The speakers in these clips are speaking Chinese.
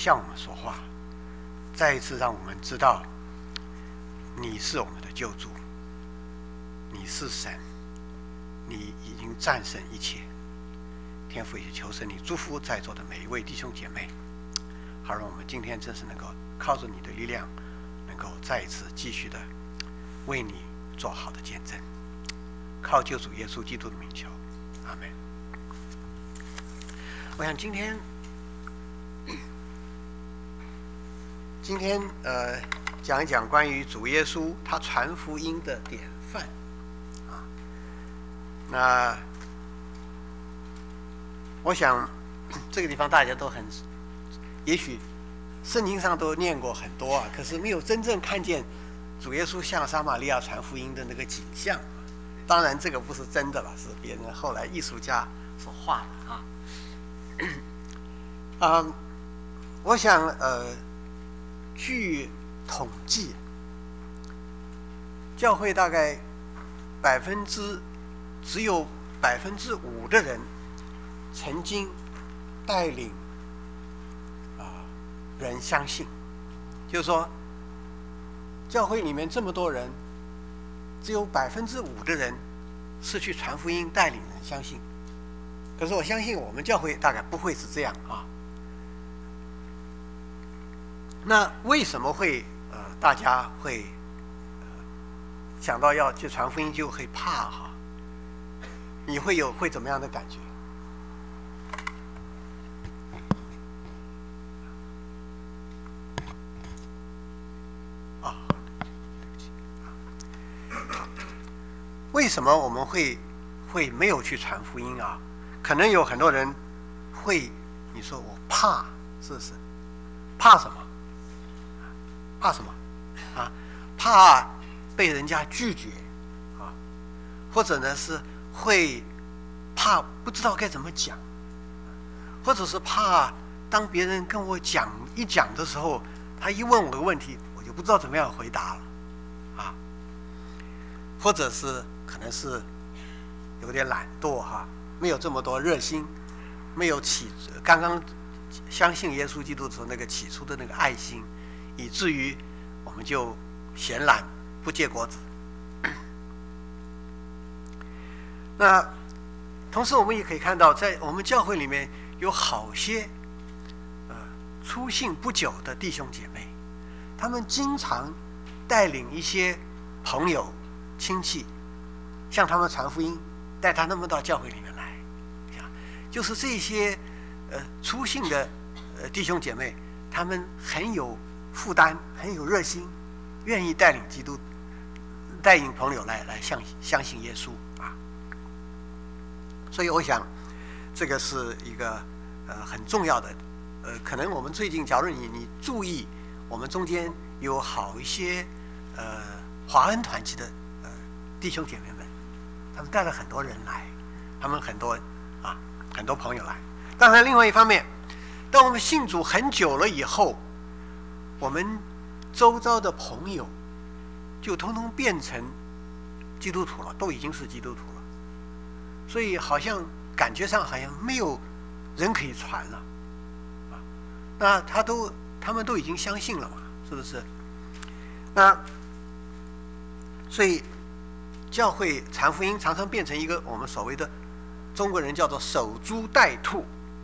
向我们说话，再一次让我们知道你是我们的救主，你是神，你已经战胜一切。天父，也求神你祝福在座的每一位弟兄姐妹，好让我们今天真是能够靠着你的力量，能够再一次继续的为你做好的见证。靠救主耶稣基督的名求，阿们。我想今天讲一讲关于主耶稣他传福音的典范啊。那我想这个地方大家都也许圣经上都念过很多啊，可是没有真正看见主耶稣向撒玛利亚传福音的那个景象。当然这个不是真的了，是别人后来艺术家所画的啊。我想据统计，教会大概只有5%的人曾经带领人相信，就是说教会里面这么多人，只有5%的人是去传福音带领人相信。可是我相信我们教会大概不会是这样啊。那为什么会大家会想到要去传福音就会怕哈？你会怎么样的感觉？为什么我们会没有去传福音啊？可能有很多人会，你说我怕，是不是？怕什么？怕什么？啊，怕被人家拒绝啊，或者呢是会怕不知道该怎么讲，或者是怕当别人跟我讲的时候，他一问我个问题，我就不知道怎么样回答了啊，或者是可能是有点懒惰哈，没有这么多热心，没有刚刚相信耶稣基督的时候那个起初的那个爱心，以至于我们就闲懒不结果子。那同时我们也可以看到，在我们教会里面有好些初信不久的弟兄姐妹，他们经常带领一些朋友亲戚向他们传福音，带他们到教会里面来，就是这些初信的弟兄姐妹，他们很有负担，很有热心，愿意带领朋友来相信耶稣啊。所以我想这个是一个很重要的可能我们最近假如你注意，我们中间有好一些华恩团契的弟兄姐妹们，他们带了很多人来，他们很多朋友来。当然另外一方面，当我们信主很久了以后，我们周遭的朋友就通通变成基督徒了，都已经是基督徒了，所以好像感觉上好像没有人可以传了啊。那他们都已经相信了嘛，是不是？那所以教会传福音常常变成一个我们所谓的中国人叫做守株待兔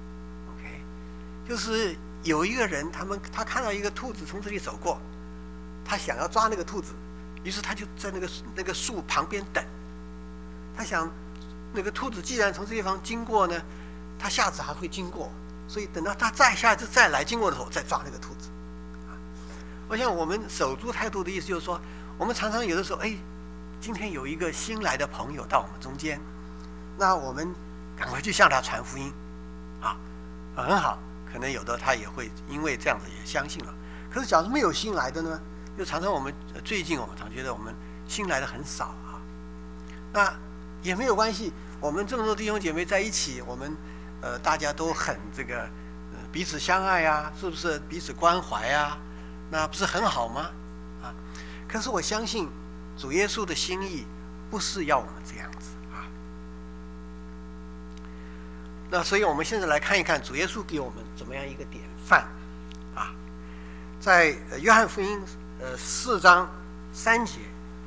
，OK， 就是有一个人他看到一个兔子从这里走过，他想要抓那个兔子，于是他就在那个树旁边等，他想那个兔子既然从这地方经过呢，他下次还会经过，所以等到他下次再来经过的时候再抓那个兔子。我想我们守株待兔的意思就是说，我们常常有的时候，今天有一个新来的朋友到我们中间，那我们赶快去向他传福音啊，很好，可能有的他也会因为这样子也相信了。可是假如没有新来的呢，就常常最近我们常觉得我们新来的很少啊，那也没有关系，我们这么多弟兄姐妹在一起，我们大家都很这个彼此相爱啊，是不是彼此关怀啊？那不是很好吗？啊，可是我相信主耶稣的心意不是要我们这样子啊。那所以我们现在来看一看主耶稣给我们怎么样一个典范啊。 在约翰福音4章3节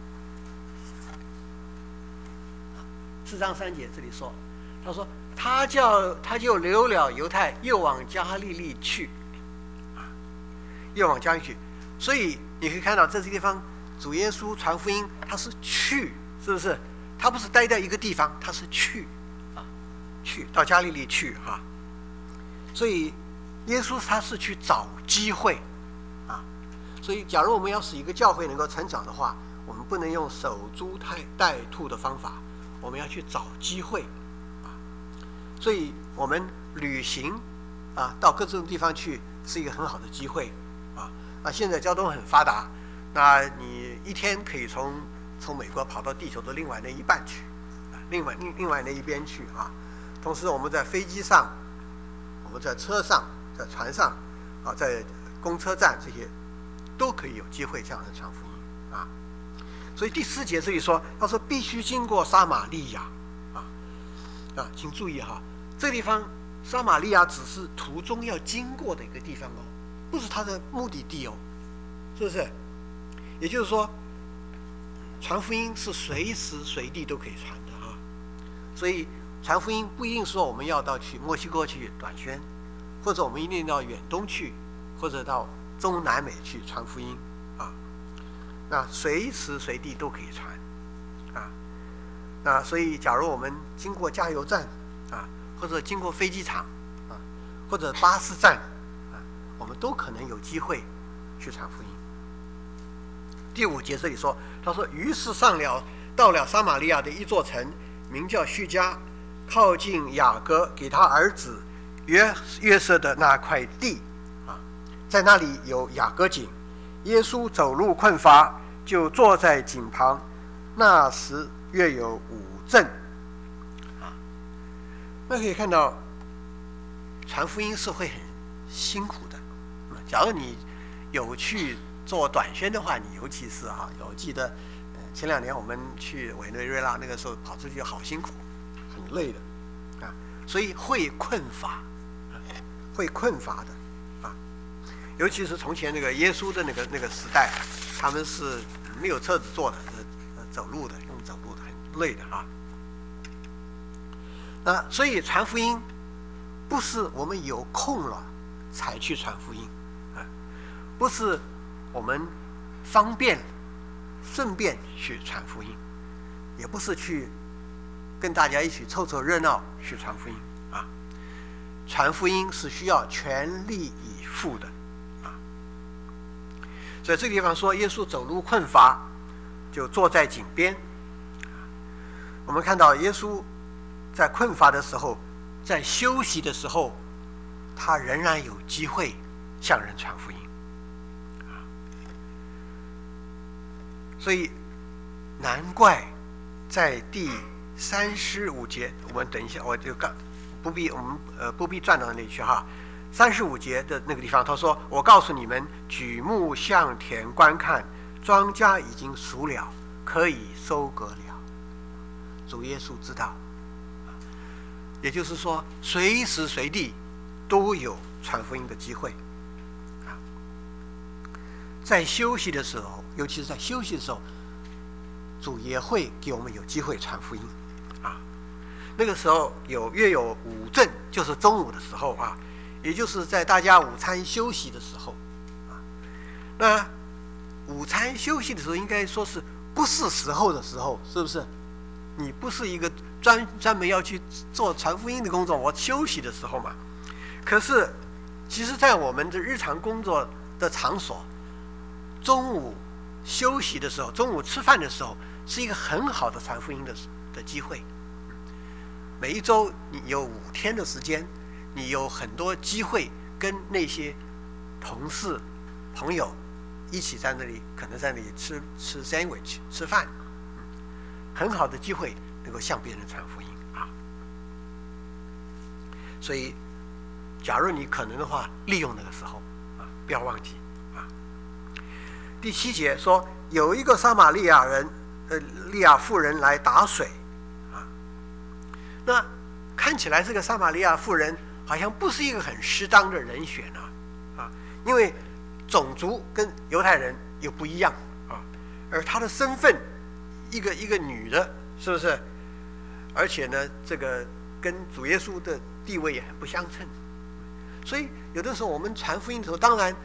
，4章3节这里说，他说他就留了犹太，又往加利利去，又往加利利去。所以你可以看到，在这个地方，主耶稣传福音，他是去，是不是？他不是待在一个地方，他是去，去到加利利去哈。所以耶稣他是去找机会，所以假如我们要使一个教会能够成长的话，我们不能用守株待兔的方法，我们要去找机会，所以我们旅行到各种地方去是一个很好的机会那现在交通很发达，那你一天可以从美国跑到地球的另外那一半去，另外那一边去同时我们在飞机上，我们在车上，在船上在公车站，这些都可以有机会向人传福音所以第4节这里说，他说必须经过撒玛利亚请注意这个地方撒玛利亚只是途中要经过的一个地方不是他的目的地是不是？也就是说，传福音是随时随地都可以传的所以传福音不一定说我们要去墨西哥去短宣，或者我们一定到远东去，或者到中南美去传福音那随时随地都可以传那所以假如我们经过加油站或者经过飞机场或者巴士站我们都可能有机会去传福音。第5节这里说，他说于是到了撒玛利亚的一座城，名叫叙加，靠近雅各给他儿子约瑟的那块地在那里有雅各井。耶稣走路困乏，就坐在井旁，那时约有5阵那可以看到传福音是会很辛苦的。假如你有去做短宣的话，你尤其是我记得前2年我们去委内瑞拉，那个时候跑出去好辛苦，很累的所以会困乏的尤其是从前那个耶稣的那个时代，他们是没有车子坐的，走路的，用走路的，很累的所以传福音不是我们有空了才去传福音不是我们方便顺便去传福音，也不是去跟大家一起凑热闹去传福音传福音是需要全力以赴的所以这个地方说耶稣走路困乏，就坐在井边我们看到耶稣在困乏的时候，在休息的时候，他仍然有机会向人传福音所以难怪在第35节，我们等一下我就不必转到那里去35节的那个地方，他说我告诉你们，举目向田观看，庄稼已经熟了，可以收割了。主耶稣知道也就是说随时随地都有传福音的机会在休息的时候，尤其是在休息的时候，主也会给我们有机会传福音那个时候约有5阵，就是中午的时候也就是在大家午餐休息的时候那午餐休息的时候应该说是不是时候的时候，是不是？你不是一个专门要去做传福音的工作，我休息的时候嘛。可是其实在我们的日常工作的场所，中午休息的时候，中午吃饭的时候，是一个很好的传福音的机会。每一周你有5天的时间，你有很多机会跟那些同事朋友一起在那里，可能在那里吃 sandwich 吃饭很好的机会能够向别人传福音所以假如你可能的话，利用那个时候不要忘记第7节说，有一个撒玛利亚利亚妇人来打水那看起来这个撒玛利亚妇人好像不是一个很适当的人选因为种族跟犹太人又不一样啊，而她的身份，一个女的，是不是？而且呢，这个跟主耶稣的地位也很不相称，所以有的时候我们传福音的时候，当然，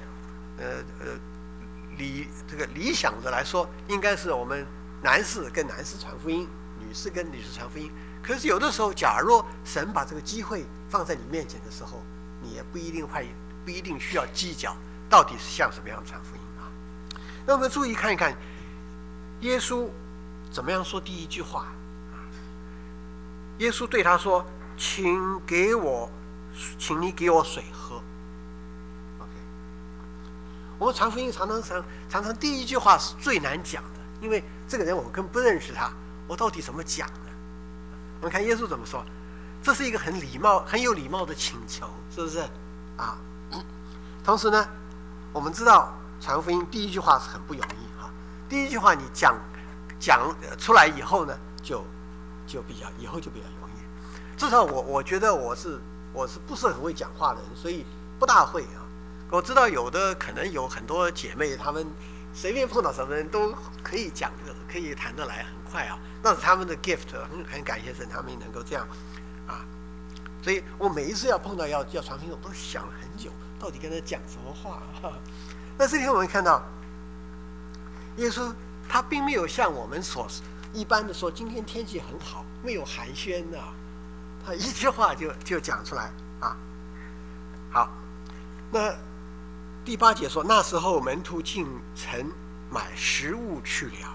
理想的来说，应该是我们男士跟男士传福音，女士跟女士传福音。可是有的时候，假若神把这个机会放在你面前的时候，你也不一定需要计较到底是像什么样传福音啊。那我们注意看一看，耶稣怎么样说第一句话啊？耶稣对他说：“请你给我水喝。” OK， 我们传福音常常第一句话是最难讲的，因为这个人我们根本不认识他，我到底怎么讲呢？我们看耶稣怎么说，这是一个很有礼貌的请求，是不是啊？同时呢，我们知道传福音第一句话是很不容易哈。第一句话你讲出来以后呢，以后就比较容易。至少我觉得我是不是很会讲话的人，所以不大会啊。我知道可能有很多姐妹，她们随便碰到什么人都可以讲的，可以谈得来很快啊。那是他们的 gift， 很感谢神，他们能够这样啊。所以我每一次要碰到要传福音，我都想了很久，到底跟他讲什么话啊。那这里我们看到，耶稣他并没有像我们所一般的说，今天天气很好，没有寒暄啊，他一句话就讲出来啊。好，那第8节说，那时候门徒进城买食物去了。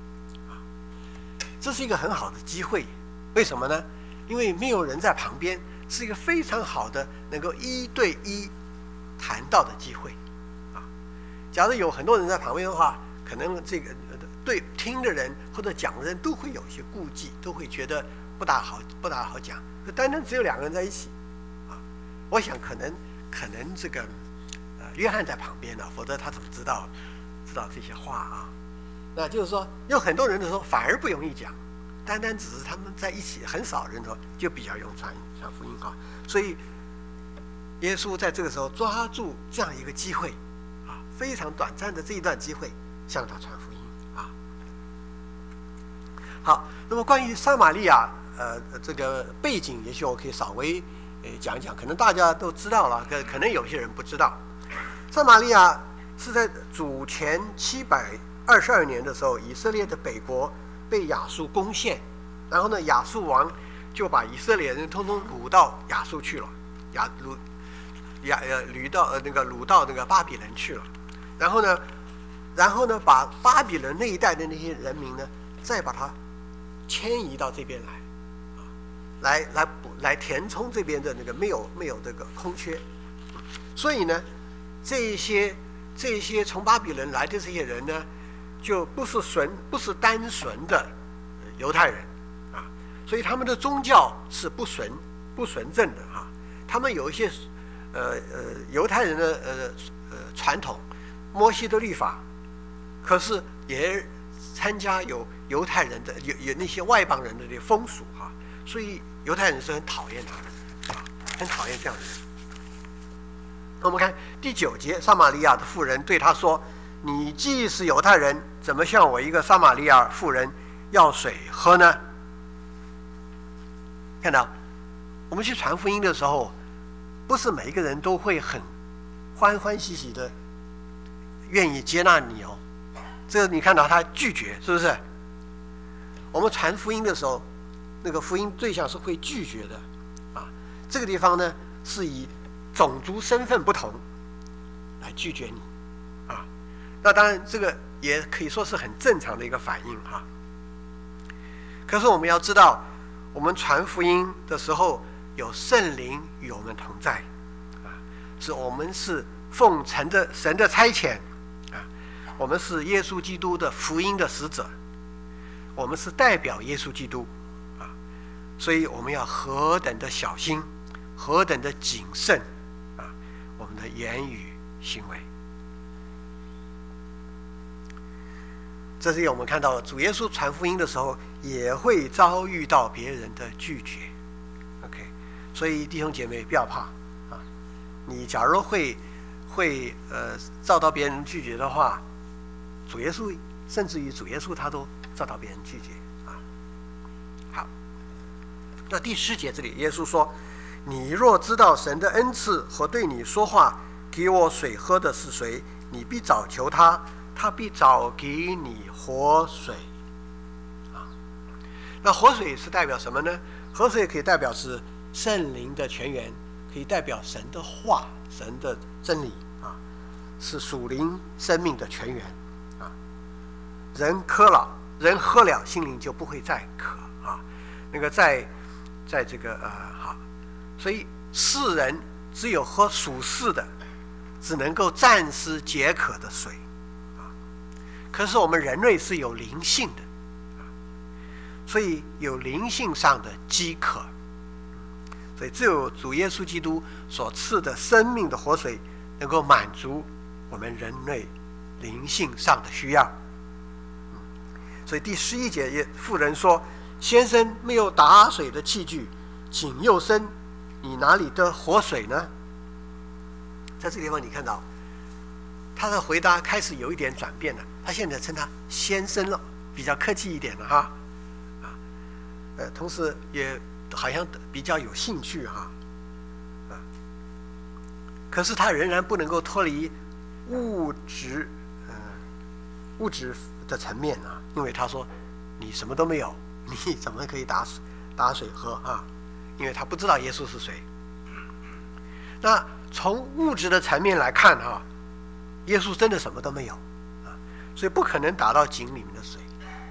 这是一个很好的机会，为什么呢？因为没有人在旁边，是一个非常好的能够1对1谈到的机会啊。假如有很多人在旁边的话，可能这个对听的人或者讲的人都会有一些顾忌，都会觉得不大好讲。单单只有2个人在一起啊，我想可能这个约翰在旁边呢，否则他怎么知道这些话啊？那就是说，有很多人的时候反而不容易讲，单单只是他们在一起很少人的时候，就比较容易传福音啊。所以耶稣在这个时候抓住这样一个机会啊，非常短暂的这一段机会，向他传福音啊。好，那么关于撒玛利亚这个背景，也许我可以稍微讲一讲，可能大家都知道了，可能有些人不知道。撒玛利亚是在主前722年的时候，以色列的北国被亚述攻陷，然后呢，亚述王就把以色列人通通掳到亚述去了，掳到那个巴比伦去了，然后呢，把巴比伦那一带的那些人民呢，再把它迁移到这边来填充这边的那个没有这个空缺，所以呢，这些从巴比伦来的这些人呢，就不是单纯的犹太人啊，所以他们的宗教是不纯正的哈。他们有一些犹太人的传统，摩西的律法，可是也参加有犹太人的有那些外邦人的这些风俗哈，所以犹太人是很讨厌他们啊，很讨厌这样的人。我们看第9节，撒玛利亚的妇人对他说：“你既是犹太人，怎么向我一个撒玛利亚妇人要水喝呢？”看到我们去传福音的时候，不是每一个人都会很欢欢喜喜的愿意接纳你哦。这个你看到他拒绝，是不是？我们传福音的时候，那个福音对象是会拒绝的啊。这个地方呢，是以种族身份不同来拒绝你啊。那当然，这个也可以说是很正常的一个反应哈。可是我们要知道，我们传福音的时候，有圣灵与我们同在啊，我们是奉神的差遣啊，我们是耶稣基督的福音的使者，我们是代表耶稣基督啊，所以我们要何等的小心，何等的谨慎啊，我们的言语行为。这是我们看到主耶稣传福音的时候，也会遭遇到别人的拒绝。OK， 所以弟兄姐妹不要怕啊！你假如会会遭到别人拒绝的话，主耶稣甚至于主耶稣他都遭到别人拒绝啊。好，那第10节这里，耶稣说：“你若知道神的恩赐和对你说话，给我水喝的是谁，你必早求他，他必早给你活水。”啊，那活水是代表什么呢？活水可以代表是圣灵的泉源，可以代表神的话、神的真理啊，是属灵生命的泉源啊。人喝了，心灵就不会再渴啊。那个在这个好，所以世人只有喝属世的，只能够暂时解渴的水啊。可是我们人类是有灵性的啊，所以有灵性上的饥渴。所以只有主耶稣基督所赐的生命的活水，能够满足我们人类灵性上的需要。所以第11节，妇人说：“先生没有打水的器具，井又深，你哪里得活水呢？”在这个地方你看到他的回答开始有一点转变了，他现在称他先生了，比较客气一点了哈。同时也好像比较有兴趣哈，可是他仍然不能够脱离物质的层面啊，因为他说你什么都没有，你怎么可以打水喝啊？因为他不知道耶稣是谁。那从物质的层面来看哈，耶稣真的什么都没有啊，所以不可能打到井里面的水。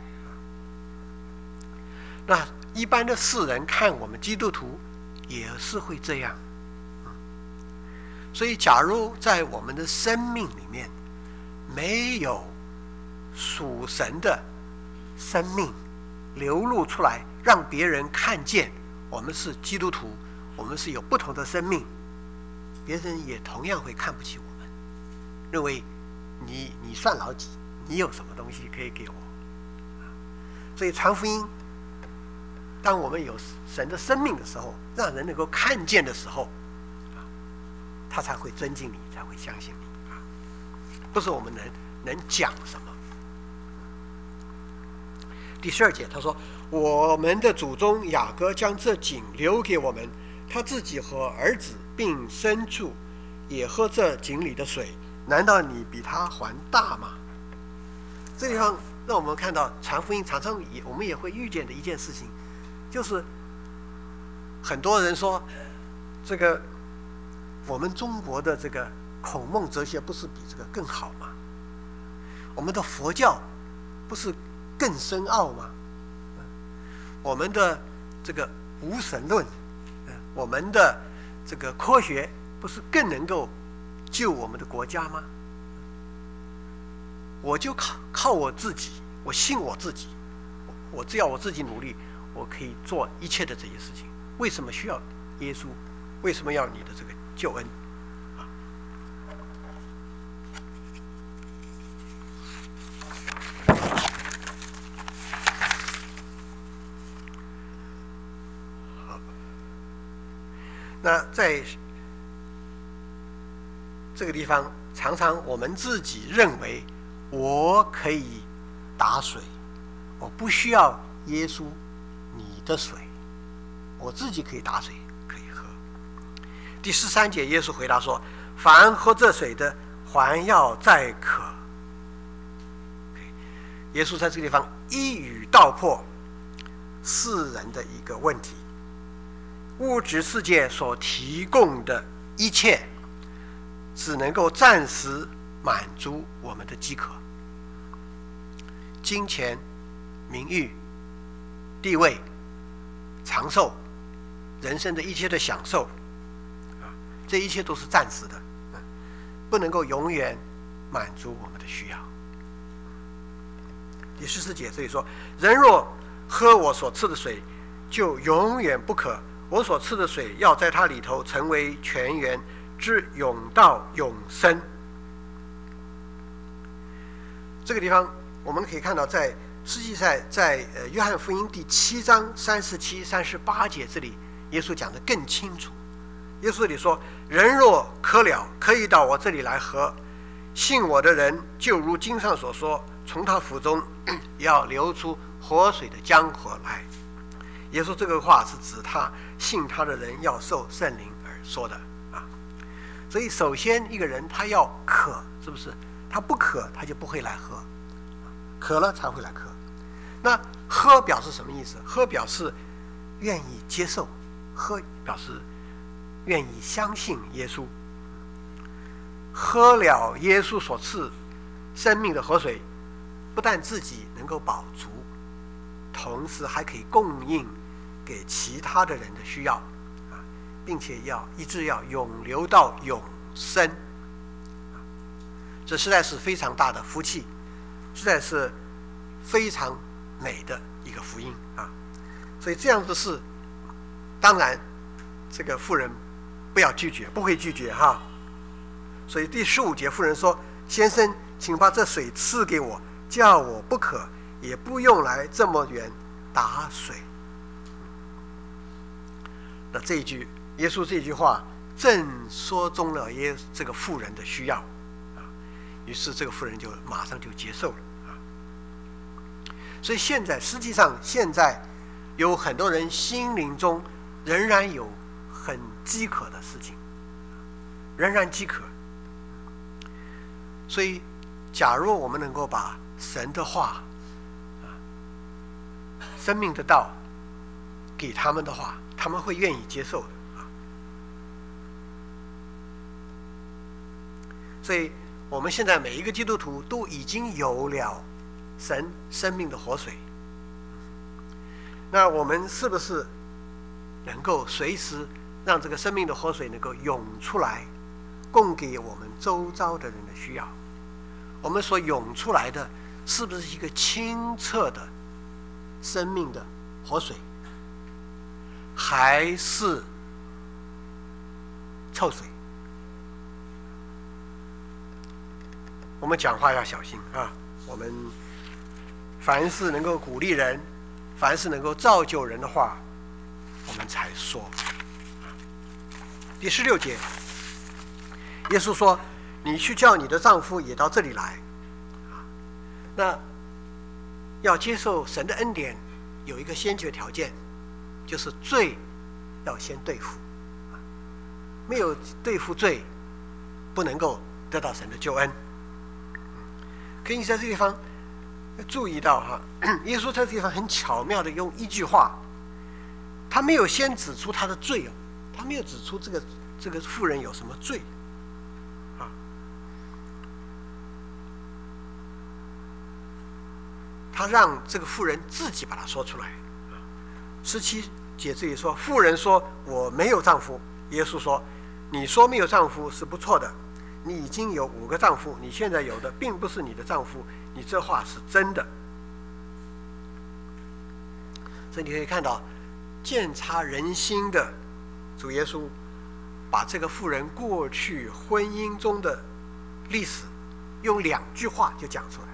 那一般的世人看我们基督徒也是会这样，所以假如在我们的生命里面没有属神的生命流露出来，让别人看见我们是基督徒，我们是有不同的生命，别人也同样会看不起我们，认为你算老几，你有什么东西可以给我？所以传福音，当我们有神的生命的时候，让人能够看见的时候，他才会尊敬你，才会相信你啊！不是我们能讲什么。第12节他说：“我们的祖宗雅各将这井留给我们，他自己和儿子并牲畜也喝这井里的水，难道你比他还大吗？”这地方让我们看到传福音常常我们也会遇见的一件事情，就是很多人说这个我们中国的这个孔孟哲学不是比这个更好吗？我们的佛教不是更深奥吗？我们的这个无神论，我们的这个科学不是更能够救我们的国家吗？我就靠我自己，我信我自己，我只要我自己努力，我可以做一切的这些事情。为什么需要耶稣？为什么要你的这个救恩？好，那在这个地方，常常我们自己认为我可以打水，我不需要耶稣你的水，我自己可以打水，可以喝。第13节，耶稣回答说：“凡喝这水的，还要再渴。”耶稣在这个地方一语道破世人的一个问题：物质世界所提供的一切，只能够暂时满足我们的饥渴。金钱、名誉、地位、长寿，人生的一切的享受，这一切都是暂时的，不能够永远满足我们的需要。第14节这里说：“人若喝我所赐的水，就永远不渴。我所赐的水要在它里头成为泉源，至永到永生。”这个地方我们可以看到，实际在约翰福音第7章37、38节这里，耶稣讲得更清楚。 耶稣这里说：“人若渴了，可以到我这里来喝。信我的人，就如经上所说，从他腹中要流出活水的江河来。”耶稣这个话是指他信他的人要受圣灵而说的啊。所以首先一个人他要渴，是不是？他不渴他就不会来喝，渴了才会来喝。那喝表示什么意思？喝表示愿意接受，喝表示愿意相信耶稣。喝了耶稣所赐生命的活水，不但自己能够饱足，同时还可以供应给其他的人的需要，并且一直要永流到永生。这实在是非常大的福气，实在是非常美的一个福音啊！所以这样的事，当然这个妇人不要拒绝，不会拒绝哈。所以第15节，妇人说：“先生，请把这水赐给我，叫我不渴，也不用来这么远打水。”那这一句，耶稣这句话正说中了这个妇人的需要啊，于是这个妇人就马上就接受了啊。所以实际上现在有很多人心灵中仍然有很饥渴的事情，仍然饥渴。所以假如我们能够把神的话生命的道给他们的话，他们会愿意接受的啊。所以我们现在每一个基督徒都已经有了神生命的活水，那我们是不是能够随时让这个生命的活水能够涌出来，供给我们周遭的人的需要？我们所涌出来的是不是一个清澈的生命的活水，还是臭水？我们讲话要小心啊！我们凡是能够鼓励人，凡是能够造就人的话，我们才说。第16节，耶稣说：“你去叫你的丈夫也到这里来。”那要接受神的恩典，有一个先决条件，就是罪要先对付，没有对付罪，不能够得到神的救恩。可以在这个地方注意到哈，耶稣在这个地方很巧妙的用一句话，他没有先指出他的罪哦，他没有指出这个妇人有什么罪啊，他让这个妇人自己把它说出来。17节这里说，妇人说：“我没有丈夫。”耶稣说：“你说没有丈夫是不错的，你已经有5个丈夫，你现在有的并不是你的丈夫，你这话是真的。”所以你可以看到，鉴察人心的主耶稣把这个妇人过去婚姻中的历史用2句话就讲出来。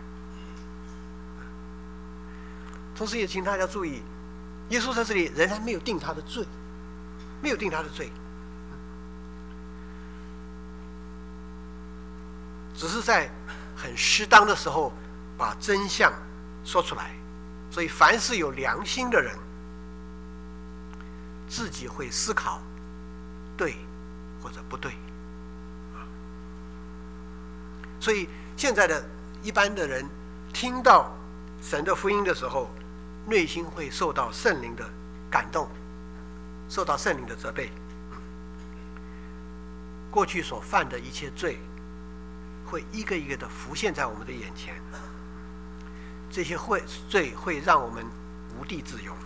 同时也请大家注意，耶稣在这里仍然没有定他的罪，没有定他的罪，只是在很适当的时候把真相说出来。所以凡是有良心的人，自己会思考对或者不对。所以现在的一般的人听到神的福音的时候，内心会受到圣灵的感动，受到圣灵的责备。过去所犯的一切罪会一个一个的浮现在我们的眼前，这些罪会让我们无地自容，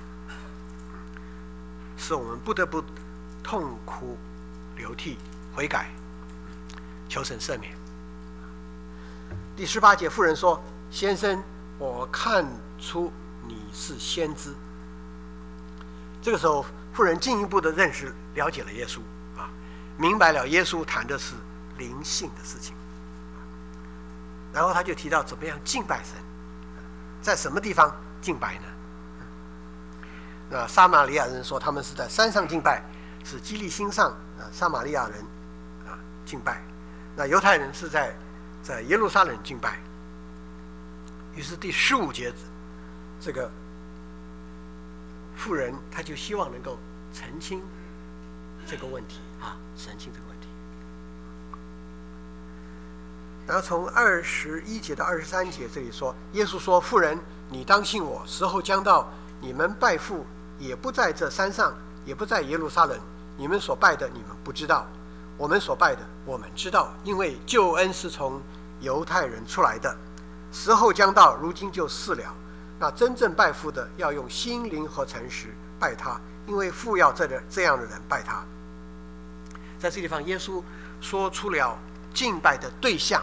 使我们不得不痛哭流涕悔改，求神赦免。第18节，妇人说：“先生，我看出你是先知。”这个时候，妇人进一步的认识了解了耶稣啊，明白了耶稣谈的是灵性的事情。然后他就提到怎么样敬拜神，在什么地方敬拜呢？那撒玛利亚人说他们是在山上敬拜， 是基利心上撒玛利亚人敬拜，那犹太人是在耶路撒冷敬拜。于是第15节，这个妇人他就希望能够澄清这个问题澄清这个问题。然后从21节到23节这里说，耶稣说：“妇人，你当信我，时候将到，你们拜父也不在这山上，也不在耶路撒冷。你们所拜的，你们不知道；我们所拜的，我们知道，因为救恩是从犹太人出来的。时候将到，如今就是了。那真正拜父的，要用心灵和诚实拜他，因为父要这样的人拜他。”在这地方，耶稣说出了敬拜的对象、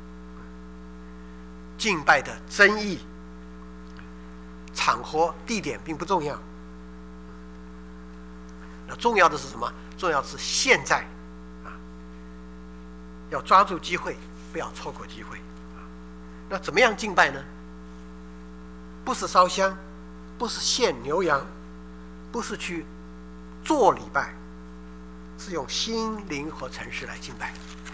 敬拜的争议、场合、地点并不重要。那重要的是什么？重要的是现在要抓住机会，不要错过机会。那怎么样敬拜呢？不是烧香，不是献牛羊，不是去做礼拜，是用心灵和诚实来敬拜。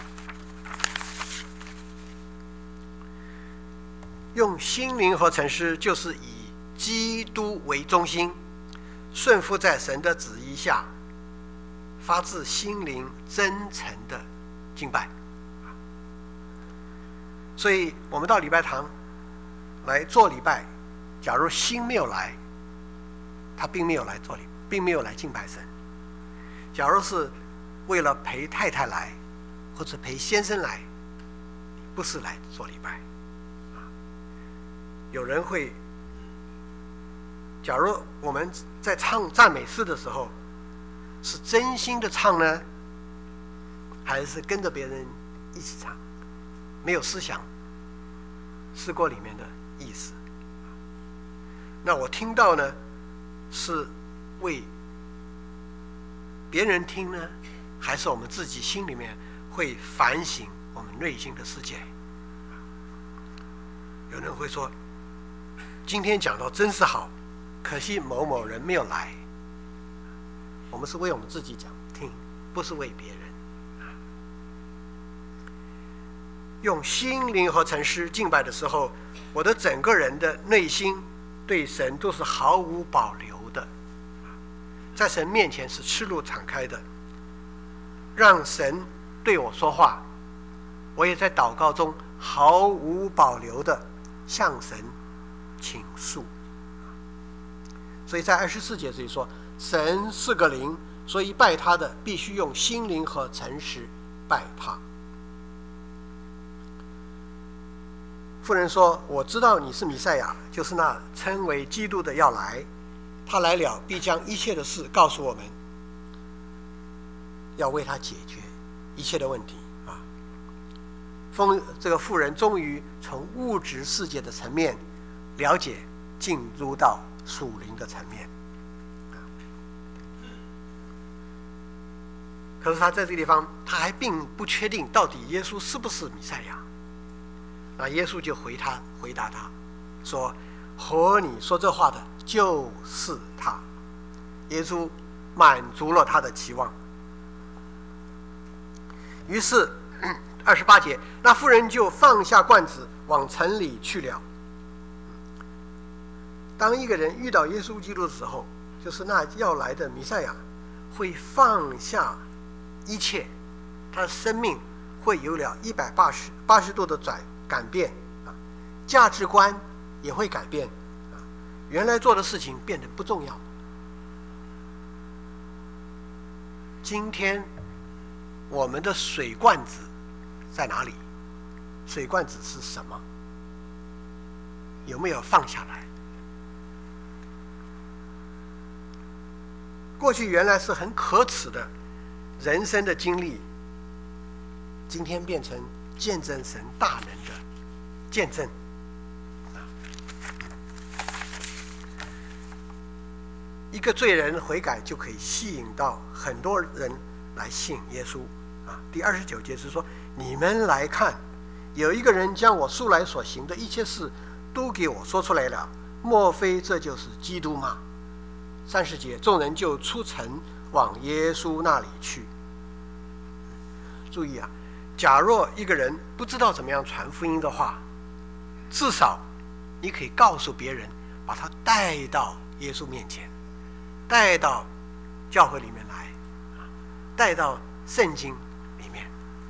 用心灵和诚实，就是以基督为中心，顺服在神的旨意下，发自心灵真诚的敬拜。所以我们到礼拜堂来做礼拜，假如心没有来，他并没有来做礼，并没有来敬拜神。假如是为了陪太太来，或者陪先生来，不是来做礼拜。有人会，假如我们在唱赞美诗的时候，是真心的唱呢，还是跟着别人一起唱，没有思想诗歌里面的意思？那我听到呢，是为别人听呢，还是我们自己心里面会反省我们内心的世界？有人会说，今天讲到真是好，可惜某某人没有来。我们是为我们自己讲听，不是为别人。用心灵和诚实敬拜的时候，我的整个人的内心对神都是毫无保留的，在神面前是赤露敞开的，让神对我说话，我也在祷告中毫无保留的向神倾诉。所以在24节这里说，神是个灵，所以拜他的必须用心灵和诚实拜他。妇人说，我知道你是弥赛亚，就是那称为基督的要来，他来了必将一切的事告诉我们，要为他解决一切的问题这个妇人终于从物质世界的层面了解，进入到属灵的层面。可是他在这个地方，他还并不确定到底耶稣是不是弥赛亚。那耶稣就回答他说，和你说这话的就是他。耶稣满足了他的期望。于是28节，那妇人就放下罐子往城里去了。当一个人遇到耶稣基督的时候，就是那要来的弥赛亚，会放下一切，他的生命会有了180度的改变价值观也会改变原来做的事情变得不重要。今天我们的水罐子在哪里？水罐子是什么？有没有放下来？过去原来是很可耻的人生的经历，今天变成见证神大能的见证。一个罪人悔改就可以吸引到很多人来信耶稣第29节是说，你们来看，有一个人将我素来所行的一切事都给我说出来了，莫非这就是基督吗？30节，众人就出城往耶稣那里去。注意啊，假若一个人不知道怎么样传福音的话，至少你可以告诉别人，把他带到耶稣面前，带到教会里面来，带到圣经里面。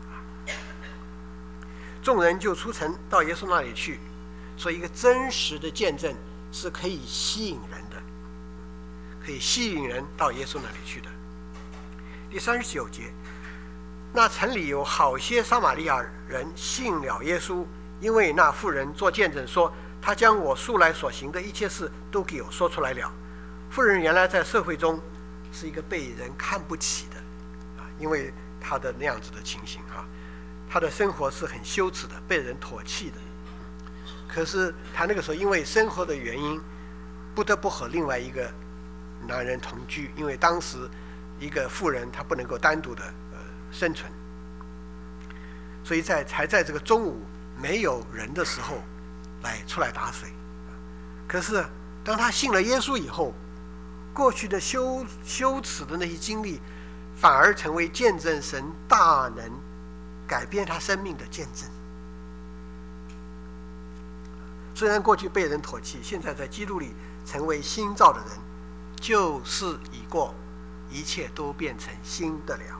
众人就出城到耶稣那里去。所以一个真实的见证是可以吸引人的，可以吸引人到耶稣那里去的。第39节，那城里有好些撒玛利亚人信了耶稣，因为那妇人做见证说，他将我素来所行的一切事都给我说出来了。妇人原来在社会中是一个被人看不起的因为她的那样子的情形她的生活是很羞耻的，被人唾弃的。可是她那个时候因为生活的原因，不得不和另外一个男人同居，因为当时一个妇人她不能够单独的生存，所以才在这个中午没有人的时候出来打水。可是当她信了耶稣以后，过去的羞耻的那些经历，反而成为见证神大能改变她生命的见证。虽然过去被人唾弃，现在在基督里成为新造的人，旧事已过，一切都变成新的了。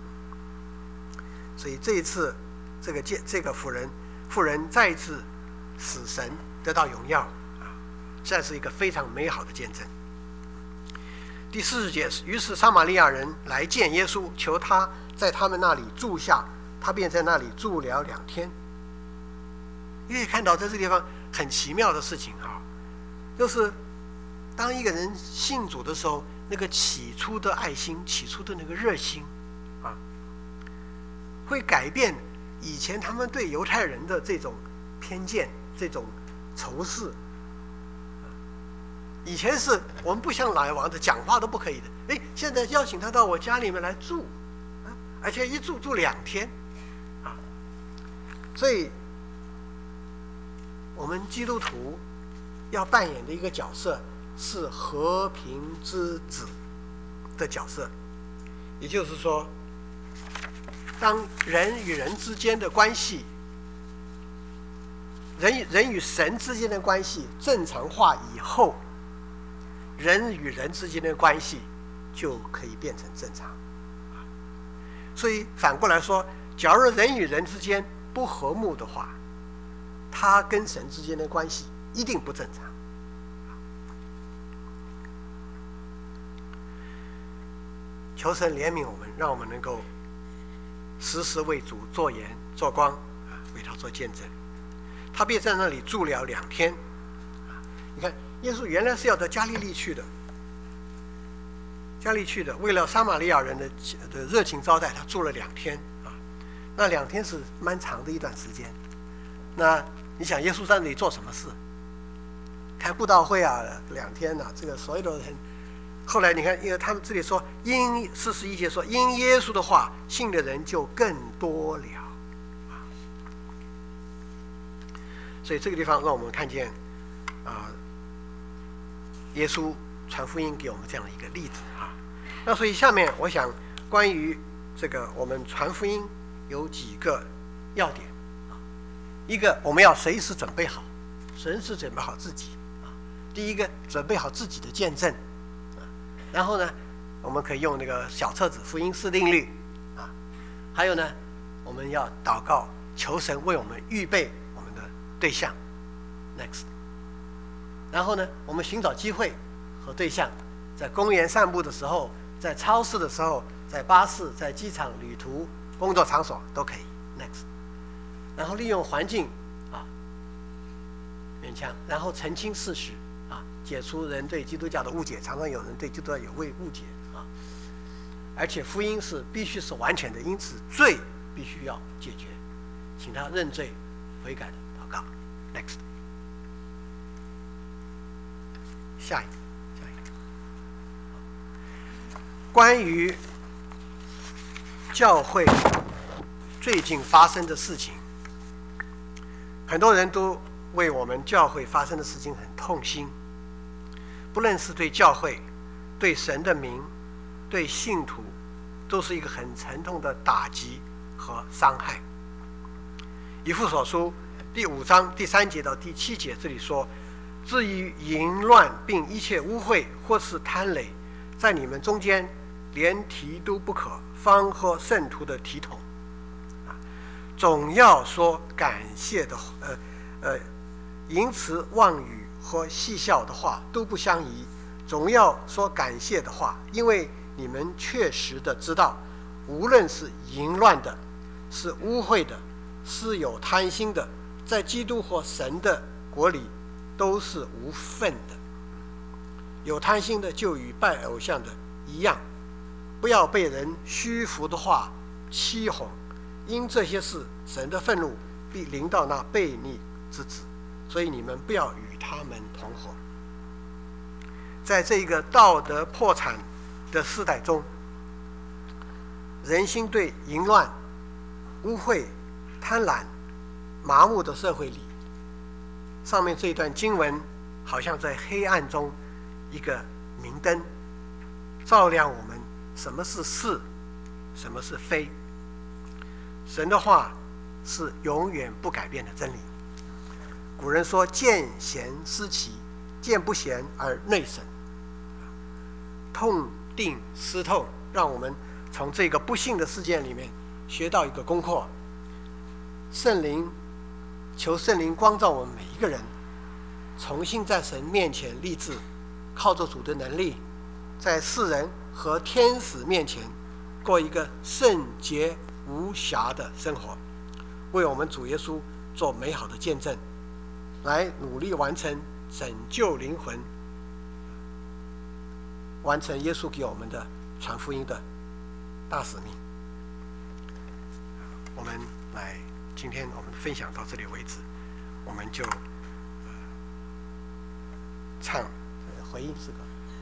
所以这一次这个妇人再一次使神得到荣耀这是一个非常美好的见证。第40节，于是撒玛利亚人来见耶稣，求他在他们那里住下，他便在那里住了2天。你可以看到在这个地方很奇妙的事情就是当一个人信主的时候，那个起初的爱心，起初的那个热心会改变以前他们对犹太人的这种偏见，这种仇视。以前是我们不相来往的，讲话都不可以的。现在邀请他到我家里面来住而且一住2天所以我们基督徒要扮演的一个角色是和平之子的角色，也就是说，当人与人之间的关系，人与神之间的关系正常化以后，人与人之间的关系就可以变成正常。所以反过来说，假如人与人之间不和睦的话，他跟神之间的关系一定不正常。求神怜悯我们，让我们能够时时为主做盐做光为他做见证。他便在那里住了2天你看耶稣原来是要到加利利去的，为了撒玛利亚人的热情招待，他住了2天那2天是蛮长的一段时间。那你想耶稣在那里做什么事？开布道会2天这个所有的人。后来你看，因为他们这里说因41节说因耶稣的话信的人就更多了所以这个地方让我们看见耶稣传福音给我们这样的一个例子那所以下面我想关于这个我们传福音有几个要点一个，我们要随时准备好，随时准备好自己第一个，准备好自己的见证然后呢，我们可以用那个小册子福音4定律还有呢，我们要祷告求神为我们预备我们的对象 next。 然后呢，我们寻找机会和对象，在公园散步的时候，在超市的时候，在巴士，在机场、旅途、工作场所都可以 next。 然后利用环境勉强，然后澄清事实解除人对基督教的误解，常常有人对基督教有误解而且福音是必须是完全的，因此罪必须要解决，请他认罪悔改的祷告 next。 下一个关于教会最近发生的事情，很多人都为我们教会发生的事情很痛心，不论是对教会、对神的名、 对信徒都是一个很沉痛的打击和伤害。以弗所书第5章第3节到第7节，这里说：至于淫乱并一切污秽或是贪累，在你们中间连提都不可，方喝圣徒的体统。总要说感谢的淫词妄语和戏笑的话都不相宜，总要说感谢的话，因为你们确实的知道，无论是淫乱的，是污秽的，是有贪心的，在基督或神的国里都是无份的。有贪心的就与拜偶像的一样，不要被人虚浮的话欺哄，因这些事神的愤怒必临到那悖逆之子，所以你们不要与他们同伙。在这个道德破产的时代中，人心对淫乱、污秽、贪婪、麻木的社会里，上面这一段经文好像在黑暗中一个明灯，照亮我们什么是是，什么是非。神的话是永远不改变的真理。古人说：见贤思齐，见不贤而内省。痛定思痛，让我们从这个不幸的事件里面学到一个功课。求圣灵光照我们每一个人，重新在神面前立志，靠着主的能力，在世人和天使面前过一个圣洁无瑕的生活，为我们主耶稣做美好的见证，来努力完成拯救灵魂，完成耶稣给我们的传福音的大使命。我们今天我们分享到这里为止，我们就唱回应诗歌。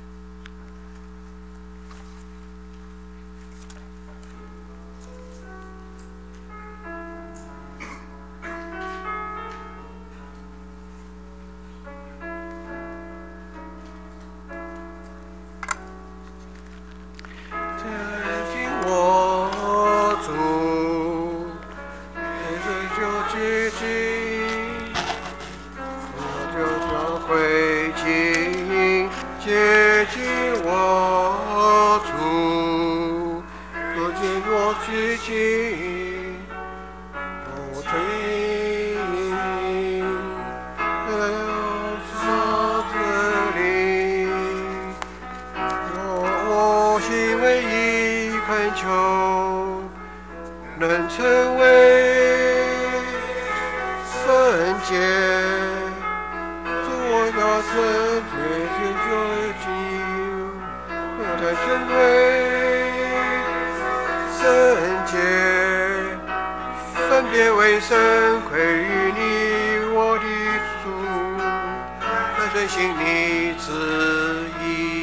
能成为圣洁，主我要圣洁就近，我能成为圣洁，分别为圣归于你我的主，来遵行你旨意。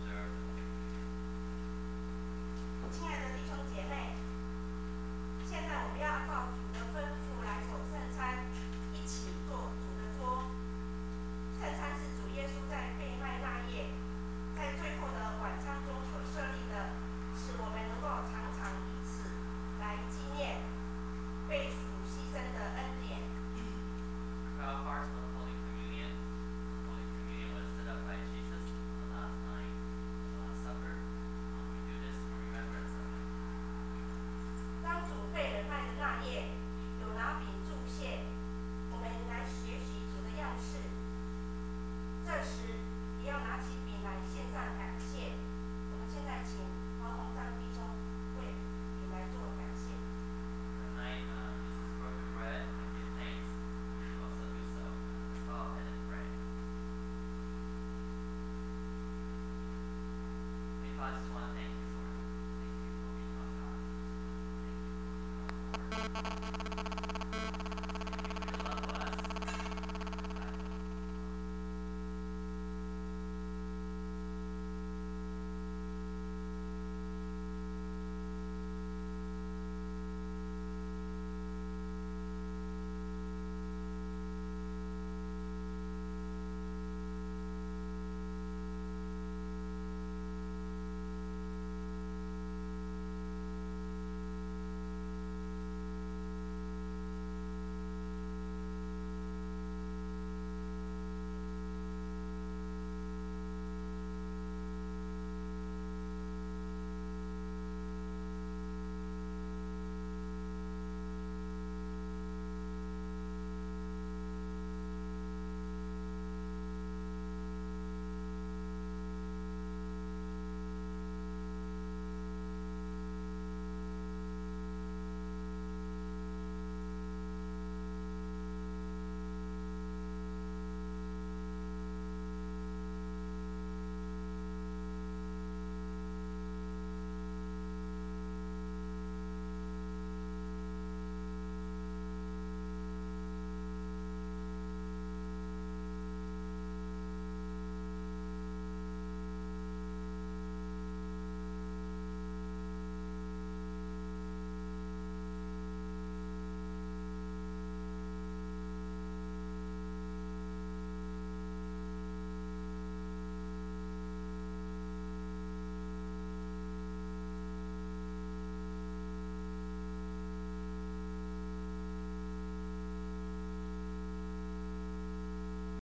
亲爱的弟兄姐妹，现在